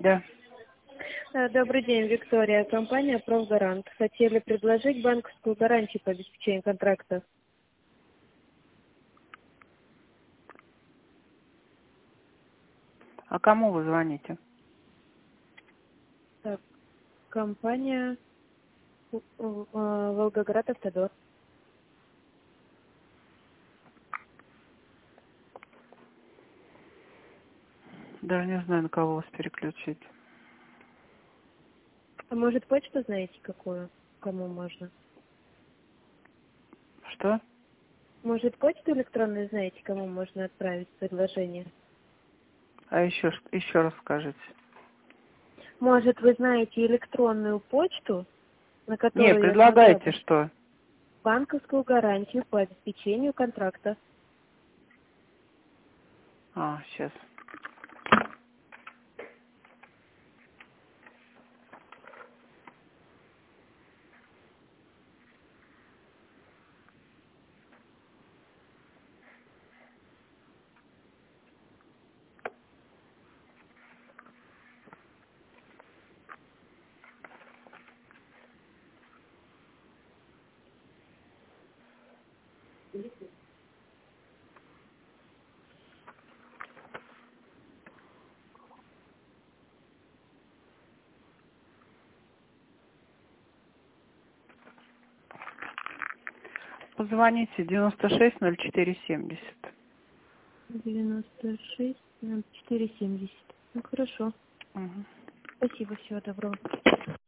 Да. Добрый день, Виктория. Компания «Профгарант». Хотели предложить банковскую гарантию по обеспечению контракта. А кому вы звоните? Так, компания «Волгоград Автодор». Даже не знаю, на кого вас переключить. А может, почту знаете какую? Кому можно? Что? Может, почту электронную знаете, кому можно отправить предложение? А еще раз скажите. Может, вы знаете электронную почту, на Не, которую я смогла предлагайте бы что? банковскую гарантию по обеспечению контракта? Сейчас. Позвоните 960470. 96 04 70. Ну, хорошо. Угу. Спасибо, всего доброго.